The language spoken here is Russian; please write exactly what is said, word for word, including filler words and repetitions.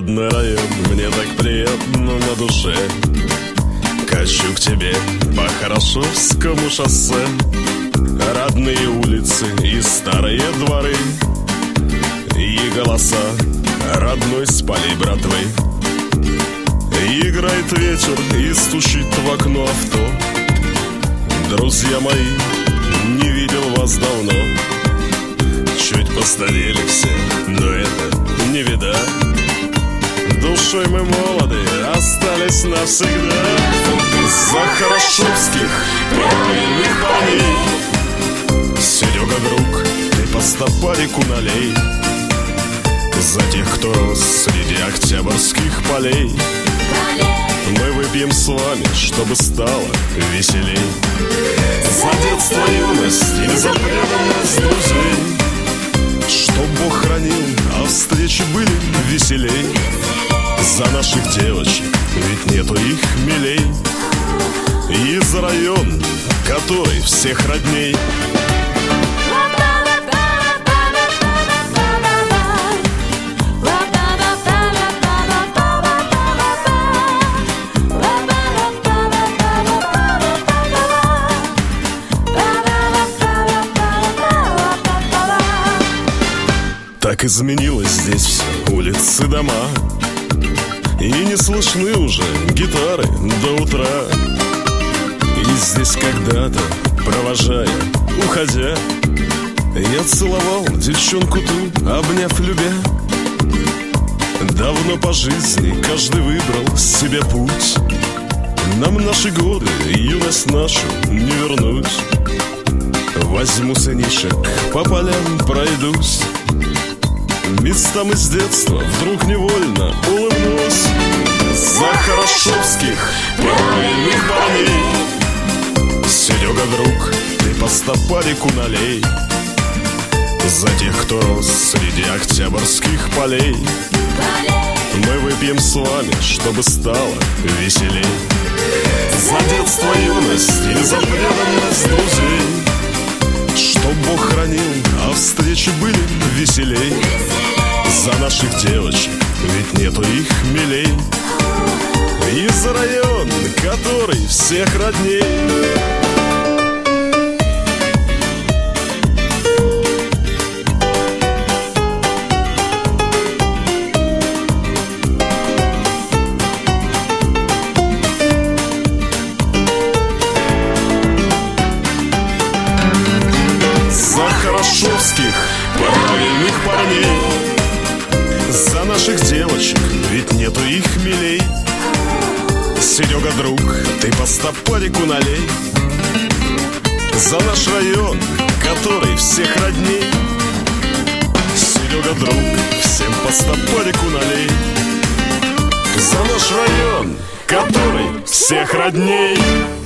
родной район, мне так приятно на душе. Качу к тебе по Хорошевскому шоссе. Родные улицы и старые дворы, и голоса родной с полей братвы. Играет ветер и стучит в окно авто. Друзья мои, не видел вас давно. Чуть постарели все, но это не беда. Душой мы молоды, остались навсегда. За хорошевских правильных парней, Серега, друг, ты по стопарику налей. За тех, кто рос среди октябрьских полей. Мы выпьем с вами, чтобы стало веселей. За детство, юность и за преданность друзей. Чтоб Бог хранил, а встречи были веселей. За наших девочек, ведь нету их милей. И за район, который всех родней. Так изменилось здесь все, улицы, дома, и не слышны уже гитары до утра. И здесь когда-то, провожая, уходя, я целовал девчонку ту, обняв, любя. Давно по жизни каждый выбрал себе путь. Нам наши годы, юность нашу не вернуть. Возьму сынишек, по полям пройдусь. Местам из детства вдруг невольно улыбнусь. За хорошевских правильных парней, Серега, друг, ты по стопарику налей. За тех, кто рос среди октябрьских полей. Мы выпьем с вами, чтобы стало веселей. За детство, юность и за преданность друзей. Чтоб Бог хранил, а встречи были веселей. За наших девочек, ведь нету их милей. И за район, который всех родней. За хорошевских правильных парней. За наших девочек, ведь нету их милей. Серега, друг, ты по стопарику налей. За наш район, который всех родней. Серега, друг, всем по стопарику налей. За наш район, который всех родней.